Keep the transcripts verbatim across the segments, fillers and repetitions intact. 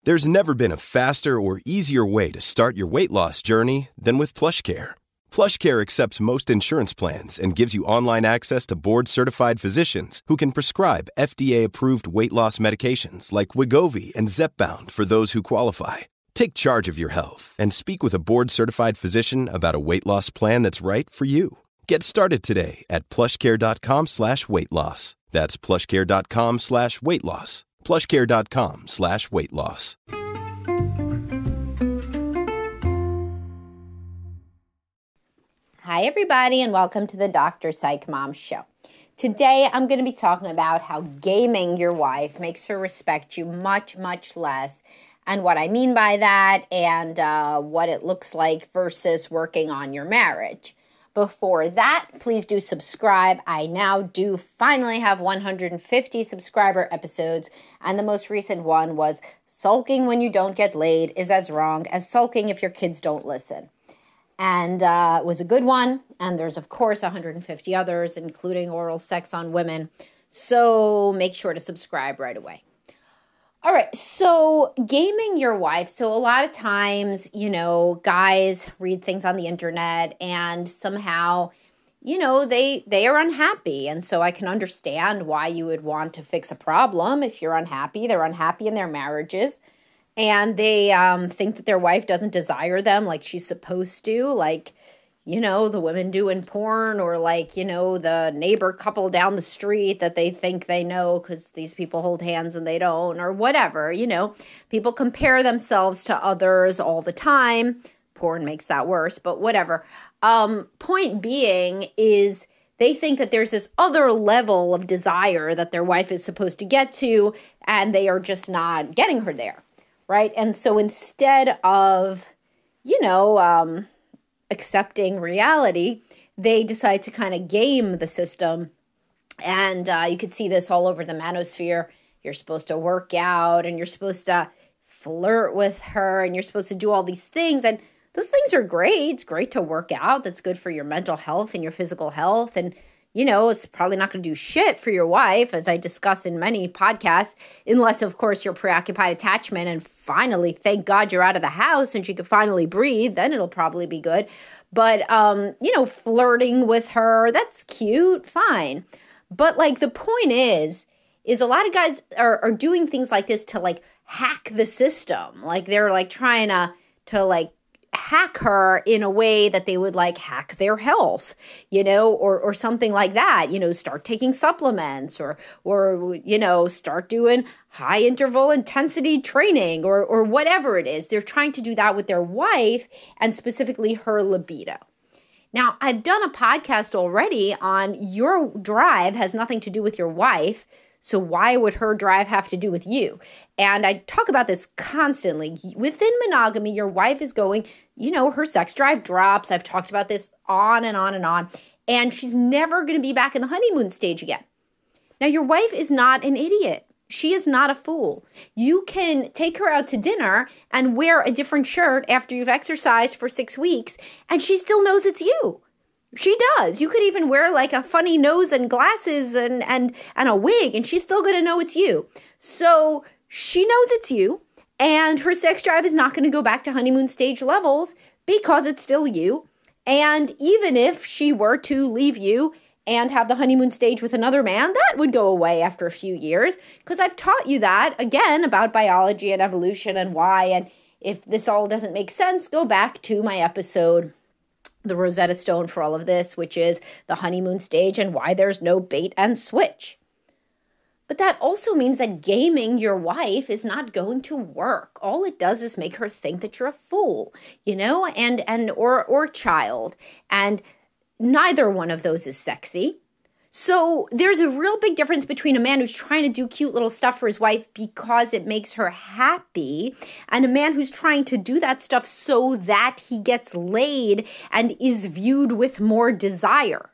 There's never been a faster or easier way to start your weight loss journey than with PlushCare. PlushCare accepts most insurance plans and gives you online access to board-certified physicians who can prescribe F D A-approved weight loss medications like Wegovy and Zepbound for those who qualify. Take charge of your health and speak with a board-certified physician about a weight loss plan that's right for you. Get started today at plushcare.com slash weight loss. That's plushcare.com slash weight loss. plushcare.com slash weight loss. Hi, everybody, and welcome to the Doctor Psych Mom Show. Today, I'm going to be talking about how gaming your wife makes her respect you much, much less, and what I mean by that, and uh, what it looks like versus working on your marriage. Before that, please do subscribe. I now do finally have one hundred fifty subscriber episodes, and the most recent one was Sulking When You Don't Get Laid is as wrong as sulking if your kids don't listen. And uh, it was a good one, and there's, of course, one hundred fifty others, including oral sex on women, so make sure to subscribe right away. All right, so gaming your wife. So a lot of times, you know, guys read things on the internet and somehow, you know, they they are unhappy. And so I can understand why you would want to fix a problem if you're unhappy. They're unhappy in their marriages and they um, think that their wife doesn't desire them like she's supposed to, like, you know, the women do in porn, or like, you know, the neighbor couple down the street that they think they know because these people hold hands and they don't, or whatever, you know. People compare themselves to others all the time. Porn makes that worse, but whatever. Um, point being is they think that there's this other level of desire that their wife is supposed to get to, and they are just not getting her there, right? And so instead of, you know, um, accepting reality, they decide to kind of game the system. And uh, you could see this all over the manosphere. You're supposed to work out and you're supposed to flirt with her and you're supposed to do all these things. And those things are great. It's great to work out. That's good for your mental health and your physical health. And, you know, it's probably not going to do shit for your wife, as I discuss in many podcasts, unless, of course, you're preoccupied attachment and finally, thank God you're out of the house and she can finally breathe, then it'll probably be good. But, um, you know, flirting with her, that's cute, fine. But, like, the point is, is a lot of guys are, are doing things like this to, like, hack the system. Like, they're, like, trying to, to, like, hack her in a way that they would like hack their health, you know, or or something like that, you know, start taking supplements or, or, you know, start doing high interval intensity training or, or whatever it is. They're trying to do that with their wife and specifically her libido. Now, I've done a podcast already on your drive has nothing to do with your wife. So why would her drive have to do with you? And I talk about this constantly. Within monogamy, your wife is going, you know, her sex drive drops. I've talked about this on and on and on. And she's never going to be back in the honeymoon stage again. Now, your wife is not an idiot. She is not a fool. You can take her out to dinner and wear a different shirt after you've exercised for six weeks, and she still knows it's you. She does. You could even wear like a funny nose and glasses and, and, and a wig, and she's still going to know it's you. So she knows it's you, and her sex drive is not going to go back to honeymoon stage levels because it's still you. And even if she were to leave you and have the honeymoon stage with another man, that would go away after a few years, because I've taught you that, again, about biology and evolution and why. And if this all doesn't make sense, go back to my episode, the Rosetta Stone for all of this, which is the honeymoon stage and why there's no bait and switch. But that also means that gaming your wife is not going to work. All it does is make her think that you're a fool, you know, and and or or child. And neither one of those is sexy. So there's a real big difference between a man who's trying to do cute little stuff for his wife because it makes her happy and a man who's trying to do that stuff so that he gets laid and is viewed with more desire.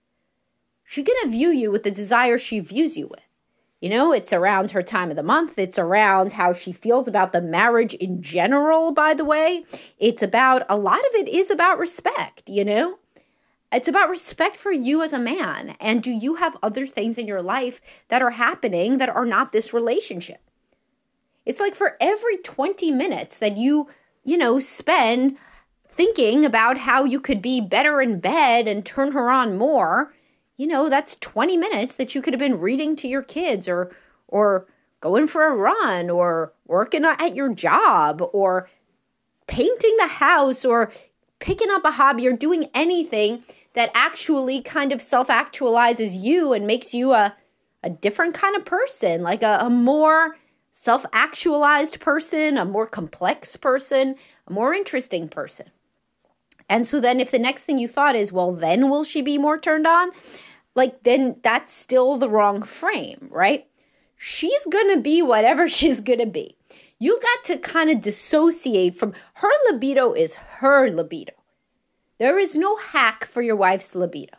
She's going to view you with the desire she views you with. You know, it's around her time of the month. It's around how she feels about the marriage in general, by the way. It's about, a lot of it is about respect, you know? It's about respect for you as a man. And do you have other things in your life that are happening that are not this relationship? It's like for every twenty minutes that you, you know, spend thinking about how you could be better in bed and turn her on more, you know, that's twenty minutes that you could have been reading to your kids or, or going for a run or working at your job or painting the house or picking up a hobby or doing anything that actually kind of self-actualizes you and makes you a, a different kind of person, like a, a more self-actualized person, a more complex person, a more interesting person. And so then if the next thing you thought is, well, then will she be more turned on? Like, then that's still the wrong frame, right? She's going to be whatever she's going to be. You got to kind of dissociate from her libido is her libido. There is no hack for your wife's libido.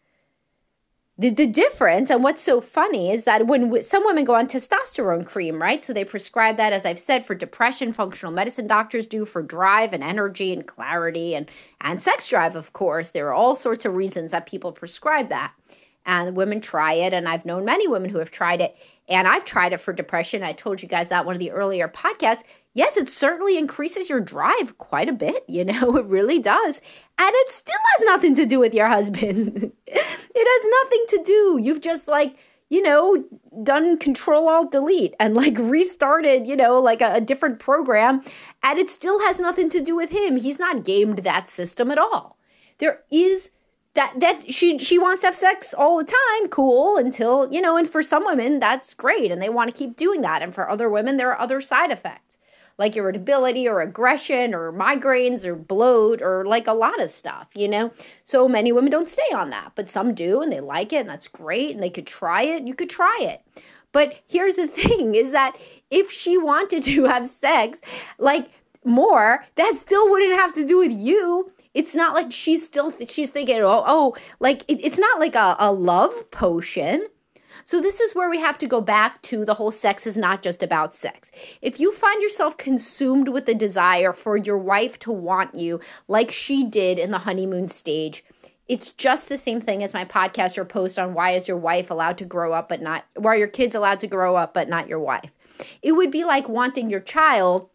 The, the difference, and what's so funny, is that when w- some women go on testosterone cream, right? So they prescribe that, as I've said, for depression. Functional medicine doctors do for drive and energy and clarity and, and sex drive, of course. There are all sorts of reasons that people prescribe that. And women try it, and I've known many women who have tried it. And I've tried it for depression. I told you guys that one of the earlier podcasts. Yes, it certainly increases your drive quite a bit. You know, it really does. And it still has nothing to do with your husband. It has nothing to do. You've just like, you know, done Control Alt Delete and like restarted, you know, like a, a different program. And it still has nothing to do with him. He's not gamed that system at all. There is That that she she wants to have sex all the time, cool, until, you know, and for some women, that's great, and they want to keep doing that. And for other women, there are other side effects, like irritability or aggression or migraines or bloat or like a lot of stuff, you know? So many women don't stay on that, but some do, and they like it, and that's great, and they could try it, you could try it. But here's the thing, is that if she wanted to have sex, like, more, that still wouldn't have to do with you. It's not like she's still, she's thinking, oh, oh, like, it, it's not like a, a love potion. So this is where we have to go back to the whole sex is not just about sex. If you find yourself consumed with the desire for your wife to want you like she did in the honeymoon stage, it's just the same thing as my podcast or post on why is your wife allowed to grow up but not, why are your kids allowed to grow up but not your wife. It would be like wanting your child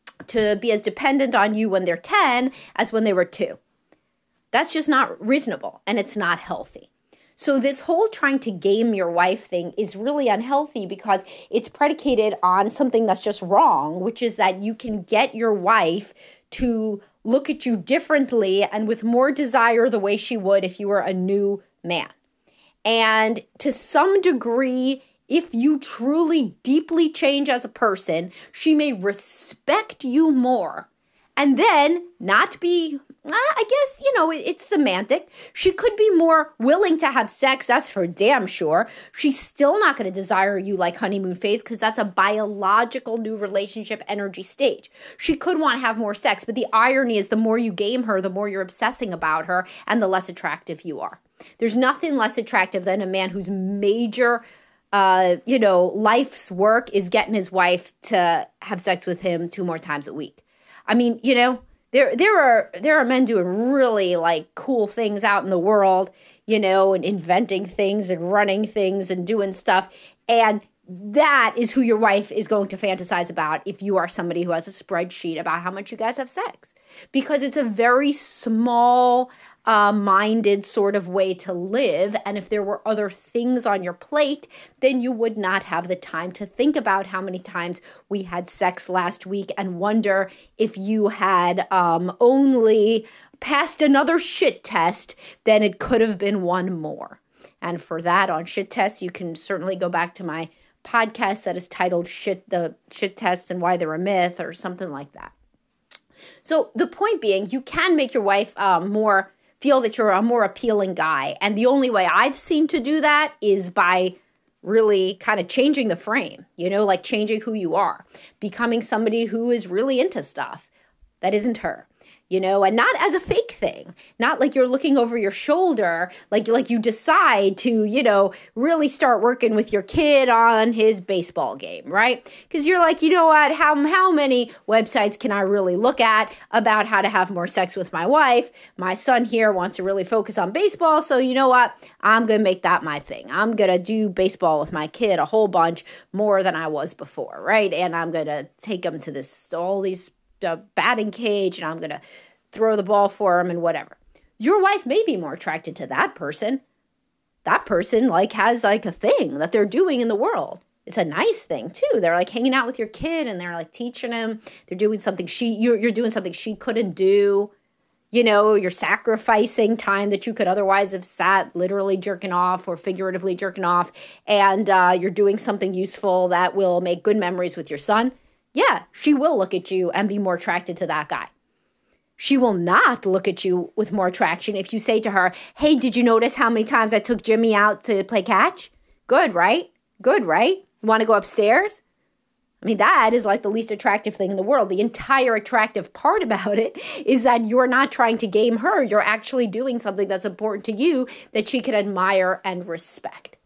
to be as dependent on you when they're ten as when they were two. That's just not reasonable, and it's not healthy. So this whole trying to game your wife thing is really unhealthy because it's predicated on something that's just wrong, which is that you can get your wife to look at you differently and with more desire the way she would if you were a new man. And to some degree, if you truly deeply change as a person, she may respect you more and then not be, I guess, you know, it's semantic. She could be more willing to have sex, that's for damn sure. She's still not going to desire you like honeymoon phase because that's a biological new relationship energy stage. She could want to have more sex, but the irony is the more you game her, the more you're obsessing about her and the less attractive you are. There's nothing less attractive than a man whose major Uh, you know, life's work is getting his wife to have sex with him two more times a week. I mean, you know, there there are there are men doing really like cool things out in the world, you know, and inventing things and running things and doing stuff. And that is who your wife is going to fantasize about if you are somebody who has a spreadsheet about how much you guys have sex. Because it's a very small Uh, minded sort of way to live. And if there were other things on your plate, then you would not have the time to think about how many times we had sex last week and wonder if you had um, only passed another shit test, then it could have been one more. And for that on shit tests, you can certainly go back to my podcast that is titled Shit, the Shit Tests and Why They're a Myth or something like that. So the point being, you can make your wife um, more feel that you're a more appealing guy. And the only way I've seen to do that is by really kind of changing the frame, you know, like changing who you are, becoming somebody who is really into stuff that isn't her. you know, and not as a fake thing, not like you're looking over your shoulder, like, like you decide to, you know, really start working with your kid on his baseball game, right? Because you're like, you know what, how, how many websites can I really look at about how to have more sex with my wife? My son here wants to really focus on baseball, so you know what, I'm going to make that my thing. I'm going to do baseball with my kid a whole bunch more than I was before, right? And I'm going to take him to this, all these the batting cage, and I'm going to throw the ball for him and whatever. Your wife may be more attracted to that person. That person like has like a thing that they're doing in the world. It's a nice thing too. They're like hanging out with your kid and they're like teaching him. They're doing something she, you're, you're doing something she couldn't do. You know, you're sacrificing time that you could otherwise have sat literally jerking off or figuratively jerking off. And uh, you're doing something useful that will make good memories with your son. Yeah, she will look at you and be more attracted to that guy. She will not look at you with more attraction if you say to her, hey, did you notice how many times I took Jimmy out to play catch? Good, right? Good, right? You want to go upstairs? I mean, that is like the least attractive thing in the world. The entire attractive part about it is that you're not trying to game her. You're actually doing something that's important to you that she can admire and respect.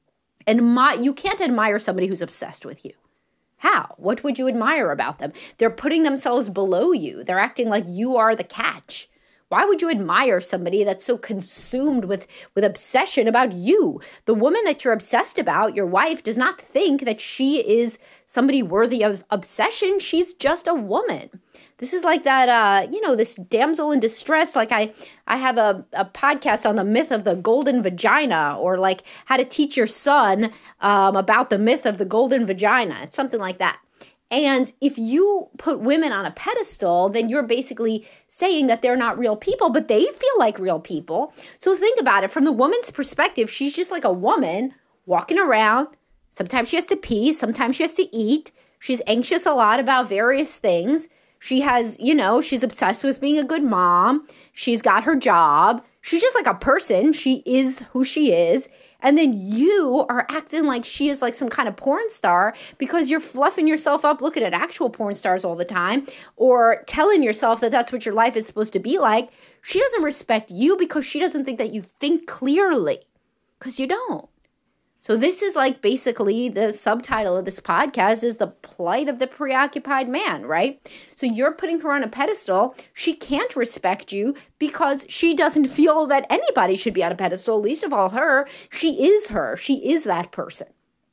And my, you can't admire somebody who's obsessed with you. How? What would you admire about them? They're putting themselves below you. They're acting like you are the catch. Why would you admire somebody that's so consumed with, with obsession about you? The woman that you're obsessed about, your wife, does not think that she is somebody worthy of obsession. She's just a woman. This is like that, uh, you know, this damsel in distress. Like I, I have a, a podcast on the myth of the golden vagina, or like how to teach your son um, about the myth of the golden vagina. It's something like that. And if you put women on a pedestal, then you're basically saying that they're not real people, but they feel like real people. So think about it. From the woman's perspective, she's just like a woman walking around. Sometimes she has to pee. Sometimes she has to eat. She's anxious a lot about various things. She has, you know, she's obsessed with being a good mom. She's got her job. She's just like a person. She is who she is. And then you are acting like she is like some kind of porn star because you're fluffing yourself up looking at actual porn stars all the time, or telling yourself that that's what your life is supposed to be like. She doesn't respect you because she doesn't think that you think clearly, because you don't. So this is like basically the subtitle of this podcast is the plight of the preoccupied man, right? So you're putting her on a pedestal. She can't respect you because she doesn't feel that anybody should be on a pedestal, least of all her. She is her. She is that person.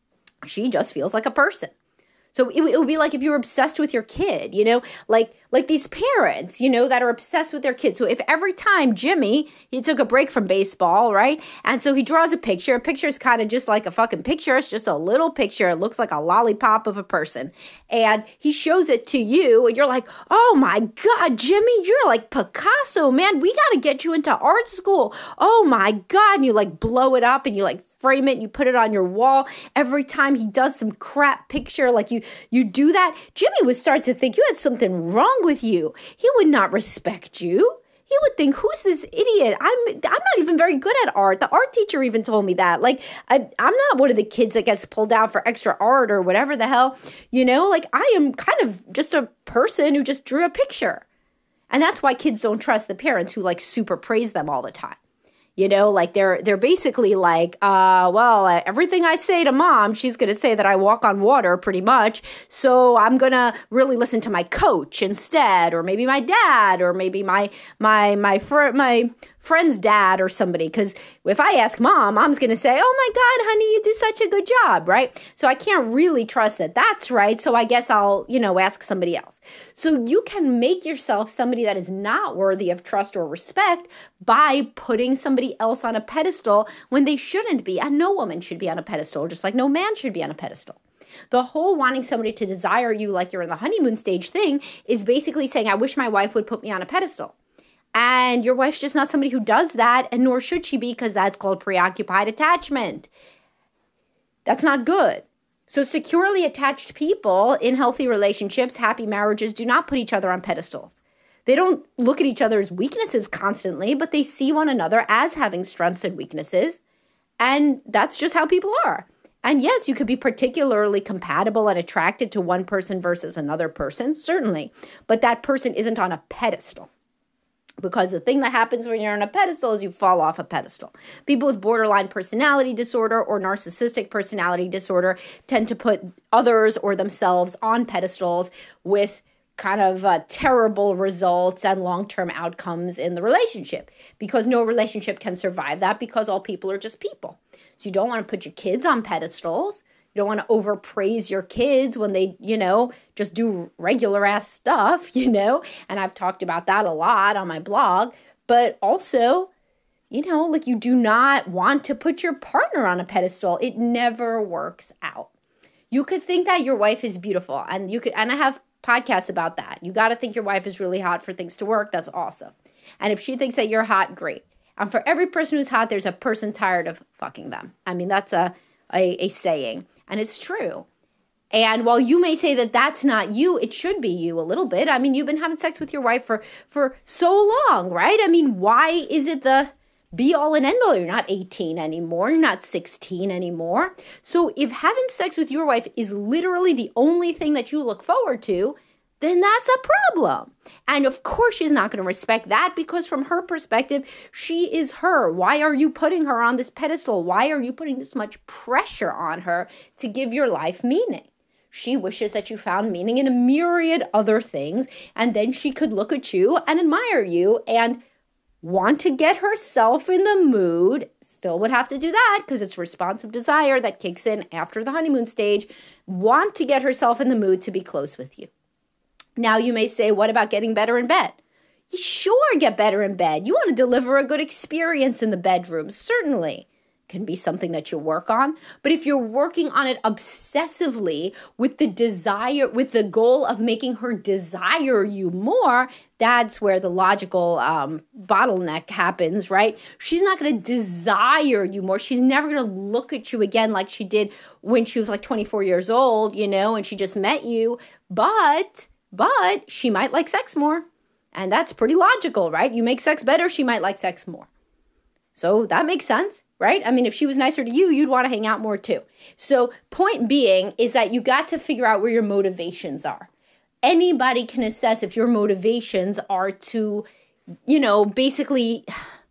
She just feels like a person. So it, it would be like if you were obsessed with your kid, you know, like like these parents, you know, that are obsessed with their kids. So if every time Jimmy, he took a break from baseball, right? And so he draws a picture. A picture is kind of just like a fucking picture. It's just a little picture. It looks like a lollipop of a person. And he shows it to you and you're like, oh my God, Jimmy, you're like Picasso, man. We got to get you into art school. Oh my God. And you like blow it up and you like frame it and you put it on your wall. Every time he does some crap picture, like you you do that, Jimmy would start to think you had something wrong with you. He would not respect you. He would think, who's this idiot? I'm I'm not even very good at art. The art teacher even told me that. Like, I, I'm not one of the kids that gets pulled out for extra art or whatever the hell. You know, like I am kind of just a person who just drew a picture. And that's why kids don't trust the parents who like super praise them all the time. You know, like they're they're basically like, uh, well, uh, everything I say to mom, she's going to say that I walk on water pretty much. So I'm going to really listen to my coach instead, or maybe my dad, or maybe my my my fr- my friend's dad or somebody. Because if I ask mom, mom's going to say, oh my God, honey, you do such a good job, right? So I can't really trust that that's right. So I guess I'll, you know, ask somebody else. So you can make yourself somebody that is not worthy of trust or respect by putting somebody else on a pedestal when they shouldn't be. And no woman should be on a pedestal, just like no man should be on a pedestal. The whole wanting somebody to desire you like you're in the honeymoon stage thing is basically saying, I wish my wife would put me on a pedestal. And your wife's just not somebody who does that, and nor should she be, because that's called preoccupied attachment. That's not good. So securely attached people in healthy relationships, happy marriages, do not put each other on pedestals. They don't look at each other's weaknesses constantly, but they see one another as having strengths and weaknesses. And that's just how people are. And yes, you could be particularly compatible and attracted to one person versus another person, certainly. But that person isn't on a pedestal. Because the thing that happens when you're on a pedestal is you fall off a pedestal. People with borderline personality disorder or narcissistic personality disorder tend to put others or themselves on pedestals with kind of uh, terrible results and long-term outcomes in the relationship, because no relationship can survive that, because all people are just people. So you don't want to put your kids on pedestals. You don't want to overpraise your kids when they, you know, just do regular ass stuff, you know, and I've talked about that a lot on my blog. But also, you know, like, you do not want to put your partner on a pedestal. It never works out. You could think that your wife is beautiful, and you could, and I have podcasts about that. You got to think your wife is really hot for things to work. That's awesome. And if she thinks that you're hot, great. And for every person who's hot, there's a person tired of fucking them. I mean, that's a, a, a saying, and it's true. And while you may say that that's not you, it should be you a little bit. I mean, you've been having sex with your wife for, for so long, right? I mean, why is it the be all and end all? You're not eighteen anymore. You're not sixteen anymore. So if having sex with your wife is literally the only thing that you look forward to, then that's a problem. And of course she's not going to respect that, because from her perspective, she is her. Why are you putting her on this pedestal? Why are you putting this much pressure on her to give your life meaning? She wishes that you found meaning in a myriad other things, and then she could look at you and admire you and want to get herself in the mood. Still would have to do that, because it's responsive desire that kicks in after the honeymoon stage. Want to get herself in the mood to be close with you. Now you may say, what about getting better in bed? You sure get better in bed. You want to deliver a good experience in the bedroom. Certainly can be something that you work on. But if you're working on it obsessively with the desire, with the goal of making her desire you more, that's where the logical um, bottleneck happens, right? She's not going to desire you more. She's never going to look at you again like she did when she was like twenty-four years old, you know, and she just met you. But, but she might like sex more. And that's pretty logical, right? You make sex better, she might like sex more. So that makes sense, right? I mean, if she was nicer to you, you'd want to hang out more too. So point being is that you got to figure out where your motivations are. Anybody can assess if your motivations are to, you know, basically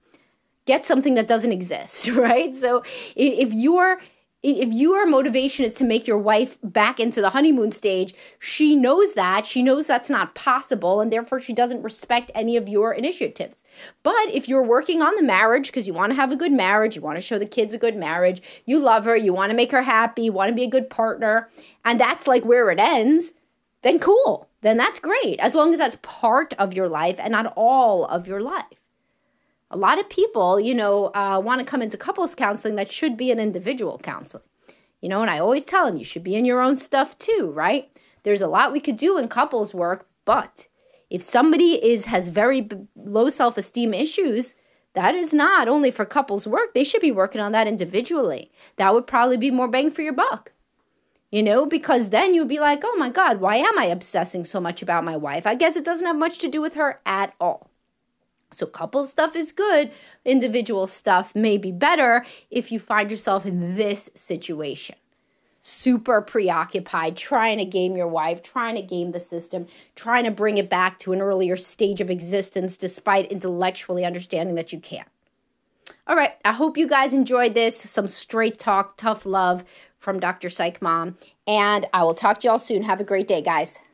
get something that doesn't exist, right? So if you're If your motivation is to make your wife back into the honeymoon stage, she knows that. She knows that's not possible, and therefore she doesn't respect any of your initiatives. But if you're working on the marriage because you want to have a good marriage, you want to show the kids a good marriage, you love her, you want to make her happy, you want to be a good partner, and that's like where it ends, then cool. Then that's great, as long as that's part of your life and not all of your life. A lot of people, you know, uh, want to come into couples counseling that should be an individual counseling. You know, and I always tell them you should be in your own stuff too, right? There's a lot we could do in couples work, but if somebody is has very b- low self-esteem issues, that is not only for couples work. They should be working on that individually. That would probably be more bang for your buck. You know, because then you'll be like, oh my God, why am I obsessing so much about my wife? I guess it doesn't have much to do with her at all. So couple stuff is good. Individual stuff may be better if you find yourself in this situation. Super preoccupied, trying to game your wife, trying to game the system, trying to bring it back to an earlier stage of existence despite intellectually understanding that you can't. All right, I hope you guys enjoyed this. Some straight talk, tough love from Doctor Psych Mom. And I will talk to y'all soon. Have a great day, guys.